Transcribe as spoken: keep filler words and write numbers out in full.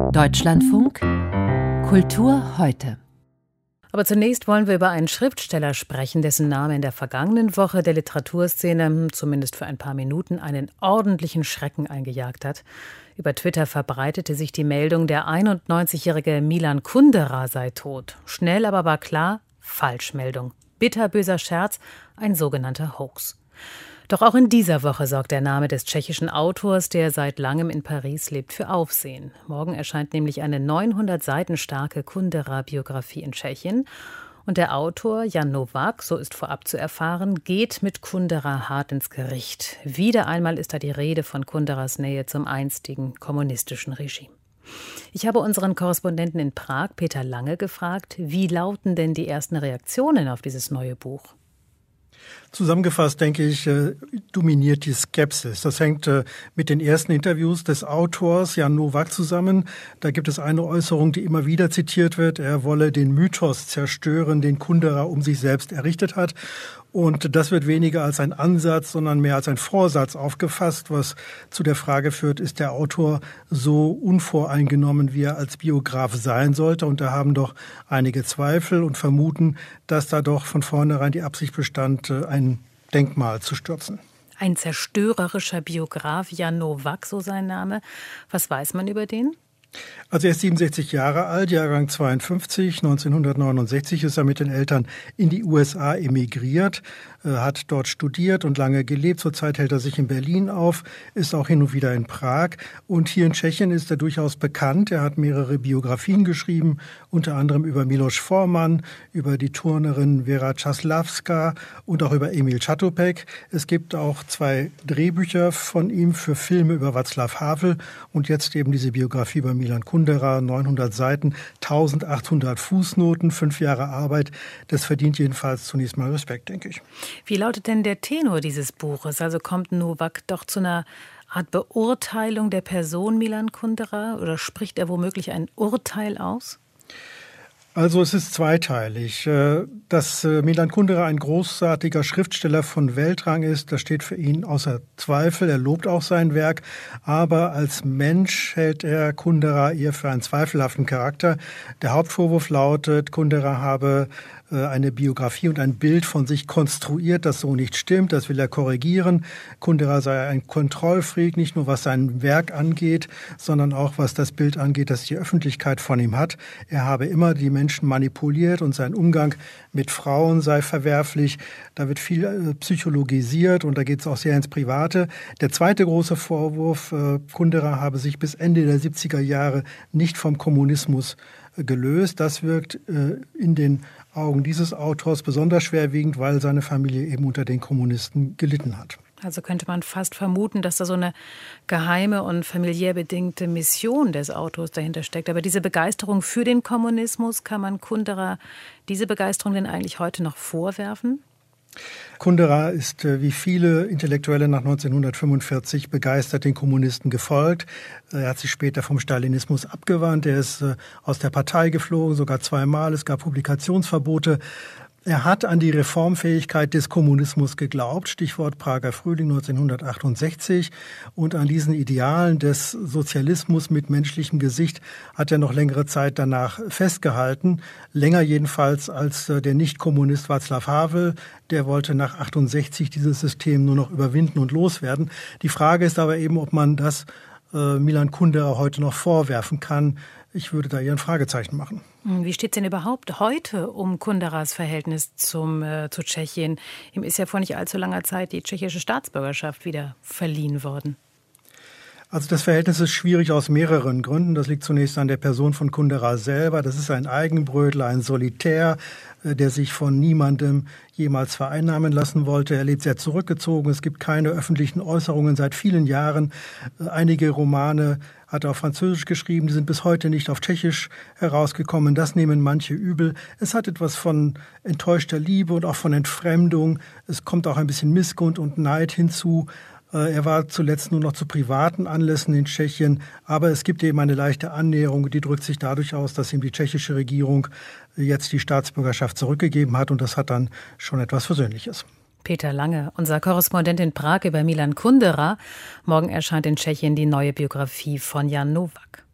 Deutschlandfunk Kultur heute. Aber zunächst wollen wir über einen Schriftsteller sprechen, dessen Name in der vergangenen Woche der Literaturszene, zumindest für ein paar Minuten, einen ordentlichen Schrecken eingejagt hat. Über Twitter verbreitete sich die Meldung, der einundneunzigjährige Milan Kundera sei tot. Schnell aber war klar, Falschmeldung. Bitterböser Scherz, ein sogenannter Hoax. Doch auch in dieser Woche sorgt der Name des tschechischen Autors, der seit langem in Paris lebt, für Aufsehen. Morgen erscheint nämlich eine neunhundert Seiten starke Kundera-Biografie in Tschechien. Und der Autor Jan Novák, so ist vorab zu erfahren, geht mit Kundera hart ins Gericht. Wieder einmal ist da die Rede von Kunderas Nähe zum einstigen kommunistischen Regime. Ich habe unseren Korrespondenten in Prag, Peter Lange, gefragt, wie lauten denn die ersten Reaktionen auf dieses neue Buch? Zusammengefasst, denke ich, dominiert die Skepsis. Das hängt mit den ersten Interviews des Autors Jan Novák zusammen. Da gibt es eine Äußerung, die immer wieder zitiert wird. Er wolle den Mythos zerstören, den Kundera um sich selbst errichtet hat. Und das wird weniger als ein Ansatz, sondern mehr als ein Vorsatz aufgefasst, was zu der Frage führt, ist der Autor so unvoreingenommen, wie er als Biograf sein sollte? Und da haben doch einige Zweifel und vermuten, dass da doch von vornherein die Absicht bestand, ein Denkmal zu stürzen. Ein zerstörerischer Biograf, Jan Novák, so sein Name. Was weiß man über den? Also er ist siebenundsechzig Jahre alt, Jahrgang zweiundfünfzig, neunzehnhundertneunundsechzig ist er mit den Eltern in die U S A emigriert, hat dort studiert und lange gelebt. Zurzeit hält er sich in Berlin auf, ist auch hin und wieder in Prag. Und hier in Tschechien ist er durchaus bekannt. Er hat mehrere Biografien geschrieben, unter anderem über Miloš Forman, über die Turnerin Vera Čáslavská und auch über Emil Čatopek. Es gibt auch zwei Drehbücher von ihm für Filme über Václav Havel und jetzt eben diese Biografie über Milan Kundera, neunhundert Seiten, eintausendachthundert Fußnoten, fünf Jahre Arbeit. Das verdient jedenfalls zunächst mal Respekt, denke ich. Wie lautet denn der Tenor dieses Buches? Also kommt Novák doch zu einer Art Beurteilung der Person Milan Kundera oder spricht er womöglich ein Urteil aus? Also es ist zweiteilig. Dass Milan Kundera ein großartiger Schriftsteller von Weltrang ist, das steht für ihn außer Zweifel. Er lobt auch sein Werk, aber als Mensch hält er Kundera eher für einen zweifelhaften Charakter. Der Hauptvorwurf lautet, Kundera habe eine Biografie und ein Bild von sich konstruiert, das so nicht stimmt. Das will er korrigieren. Kundera sei ein Kontrollfreak, nicht nur was sein Werk angeht, sondern auch was das Bild angeht, das die Öffentlichkeit von ihm hat. Er habe immer die Menschen manipuliert und sein Umgang mit Frauen sei verwerflich. Da wird viel psychologisiert und da geht es auch sehr ins Private. Der zweite große Vorwurf, Kundera habe sich bis Ende der siebziger Jahre nicht vom Kommunismus gelöst. Das wirkt in den Augen dieses Autors besonders schwerwiegend, weil seine Familie eben unter den Kommunisten gelitten hat. Also könnte man fast vermuten, dass da so eine geheime und familiär bedingte Mission des Autors dahinter steckt. Aber diese Begeisterung für den Kommunismus, kann man Kundera diese Begeisterung denn eigentlich heute noch vorwerfen? Kundera ist wie viele Intellektuelle nach neunzehnhundertfünfundvierzig begeistert den Kommunisten gefolgt. Er hat sich später vom Stalinismus abgewandt. Er ist aus der Partei geflogen, sogar zweimal. Es gab Publikationsverbote. Er hat an die Reformfähigkeit des Kommunismus geglaubt, Stichwort Prager Frühling neunzehnhundertachtundsechzig. Und an diesen Idealen des Sozialismus mit menschlichem Gesicht hat er noch längere Zeit danach festgehalten. Länger jedenfalls als der Nicht-Kommunist Václav Havel. Der wollte nach achtundsechzig dieses System nur noch überwinden und loswerden. Die Frage ist aber eben, ob man das äh, Milan Kundera heute noch vorwerfen kann. Ich würde da eher ein Fragezeichen machen. Wie steht es denn überhaupt heute um Kunderas Verhältnis zum, äh, zu Tschechien? Ihm ist ja vor nicht allzu langer Zeit die tschechische Staatsbürgerschaft wieder verliehen worden. Also das Verhältnis ist schwierig aus mehreren Gründen. Das liegt zunächst an der Person von Kundera selber. Das ist ein Eigenbrötler, ein Solitär, der sich von niemandem jemals vereinnahmen lassen wollte. Er lebt sehr zurückgezogen. Es gibt keine öffentlichen Äußerungen seit vielen Jahren. Einige Romane hat er auf Französisch geschrieben, die sind bis heute nicht auf Tschechisch herausgekommen. Das nehmen manche übel. Es hat etwas von enttäuschter Liebe und auch von Entfremdung. Es kommt auch ein bisschen Missgunst und Neid hinzu. Er war zuletzt nur noch zu privaten Anlässen in Tschechien, aber es gibt eben eine leichte Annäherung, die drückt sich dadurch aus, dass ihm die tschechische Regierung jetzt die Staatsbürgerschaft zurückgegeben hat und das hat dann schon etwas Versöhnliches. Peter Lange, unser Korrespondent in Prag über Milan Kundera. Morgen erscheint in Tschechien die neue Biografie von Jan Novák.